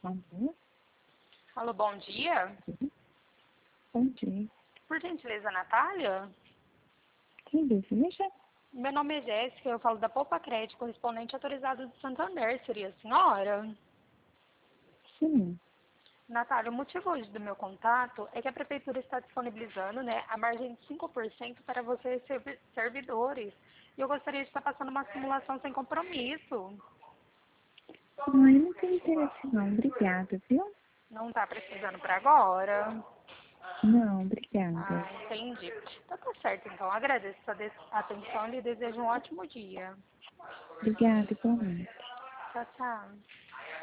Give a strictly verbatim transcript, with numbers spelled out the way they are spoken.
favor. Alô, bom dia. Bom dia. Por gentileza, Natália? Quem deseja? Meu nome é Jéssica, eu falo da Poupa Crédito, correspondente autorizado do Santander. Seria a senhora? Sim. Natália, o motivo hoje do meu contato é que a Prefeitura está disponibilizando, né, a margem de cinco por cento para vocês servi- servidores. E eu gostaria de estar passando uma simulação sem compromisso. Ai, não tem interesse não. Obrigada, viu? Não está precisando para agora? Não, obrigada. Ah, entendi. Então tá certo, então. Agradeço a des- a atenção e lhe desejo um ótimo dia. Obrigada, igualmente. Tchau, tchau.